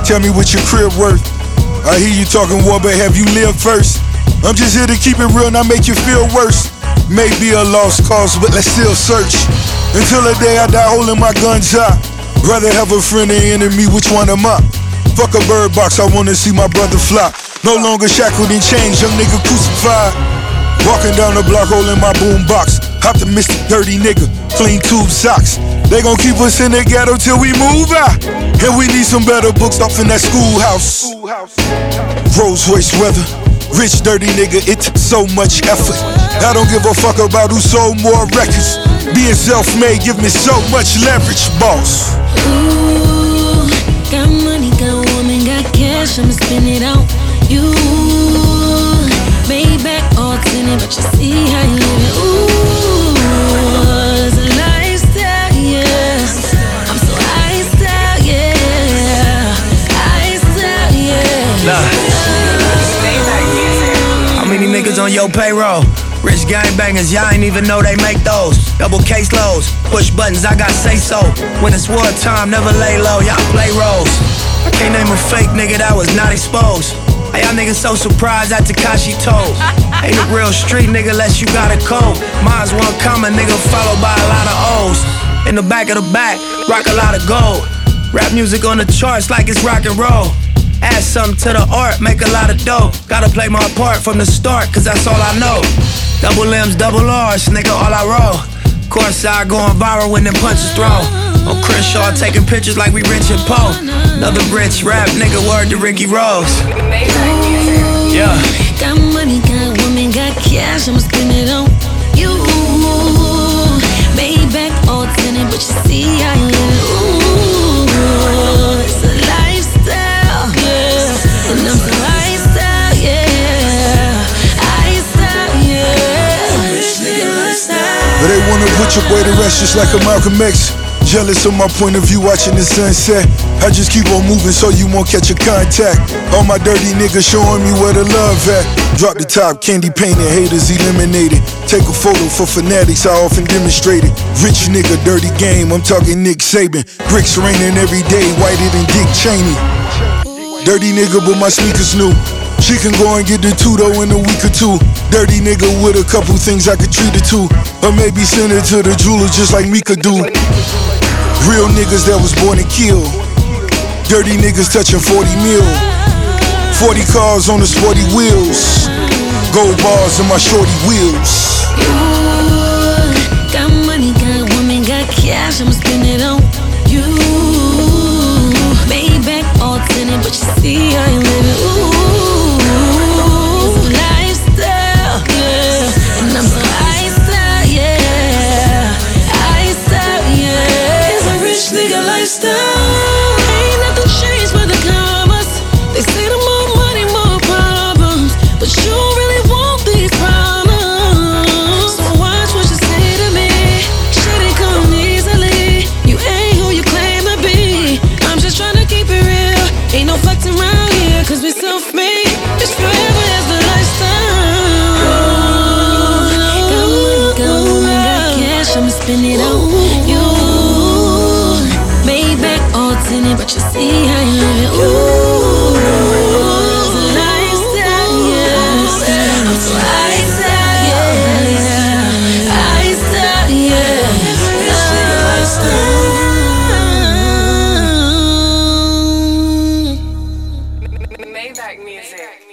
Tell me what your crib worth. I hear you talking war, but have you lived first? I'm just here to keep it real, not make you feel worse. Maybe a lost cause, but let's still search. Until the day I die holding my guns out. Rather have a friend than enemy, which one am I? Fuck a bird box, I wanna see my brother fly. No longer shackled and chained, young nigga crucified. Walking down the block holding my boom box. Optimistic, dirty nigga, clean tube socks. They gon' keep us in the ghetto till we move out. And we need some better books off in that schoolhouse. Rolls Royce weather, rich dirty nigga, it took so much effort. I don't give a fuck about who sold more records. Being self-made give me so much leverage, boss. Ooh, got money, got woman, got cash, I'ma spend it on you. Maybach all tinted, but you see how you live it. Ooh, it's a lifestyle, yeah. I'm so iced out, yeah. Iced out, yeah. How many niggas on your payroll? Rich gangbangers, y'all ain't even know they make those. Double case loads, push buttons, I got say so. When it's wartime, never lay low, y'all play roles. I can't name a fake nigga that was not exposed. Hey, y'all niggas so surprised at Tekashi told. Ain't a real street nigga unless you got a code. Mine's one comma, nigga, followed by a lot of O's. In the back of the back, rock a lot of gold. Rap music on the charts like it's rock and roll. Add something to the art, make a lot of dough. Gotta play my part from the start, cause that's all I know. Double M's, double R's, nigga, all I roll. Courtside going viral when them punches throw. On Crenshaw taking pictures like we Rich and Poe. Another rich rap nigga, word to Ricky Rose. Yeah. Got money, got woman, got cash, I'ma spend it on you. Maybach all tinted, but you see how you live it. Ooh, it's a lifestyle, yeah. And I'm so iced out, yeah. Iced out, yeah. Rich nigga lifestyle. But they wanna put your way to rest just like a Malcolm X. Jealous of my point of view watching the sunset. I just keep on moving so you won't catch a contact. All my dirty niggas showing me where the love at. Drop the top, candy painted, haters eliminated. Take a photo for fanatics, I often demonstrate it. Rich nigga, dirty game, I'm talking Nick Saban. Bricks raining every day, whiter than Dick Cheney. Dirty nigga, but my sneakers new. She can go and get the Tudo in a week or two. Dirty nigga with a couple things I could treat her to. Or maybe send her to the jeweler just like Mika do. Real niggas that was born to kill. Dirty niggas touching 40 mil. 40 cars on the sporty wheels. Gold bars on my shorty wheels. Ooh, got money, got woman, got cash, I'ma spend it on you. Maybach all tinted, but you see how you live it. Ooh, it's a lifestyle, yeah. And I'm so iced out, yeah. Iced out, yeah. It's a rich nigga lifestyle. Ain't nothing changed but the commas. They say the more money, more problems, but you don't really want these problems. So watch what you say to me. Shit ain't come easily. You ain't who you claim to be. I'm just trying to keep it real. Ain't no flexing around here, cause we self-made. It's forever as the lifestyle. Got money, got cash, I'ma spend it on you. Maybach all tinted, but you see how you live it. Ooh, it's a lifestyle, yeah. I'm so iced out, yeah. Iced out, yeah. It's a lifestyle. Maybach music.